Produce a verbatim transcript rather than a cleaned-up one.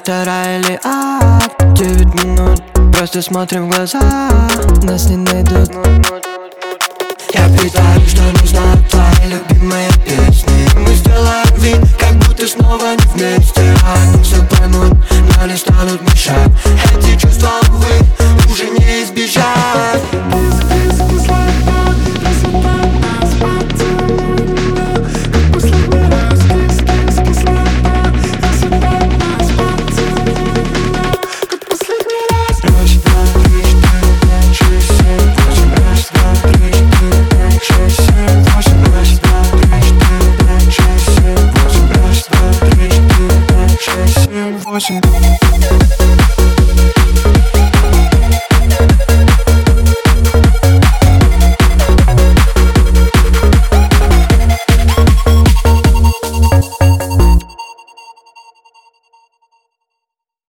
это рай или ад? Девять минут, просто смотрим в глаза, нас не найдут. Я питаю, что нужно твои любимые песни. Мы сделаем вид, как будто снова не вместе. Они все поймут, но не станут мешать. Эти чувства, увы, уже не избежать. Watching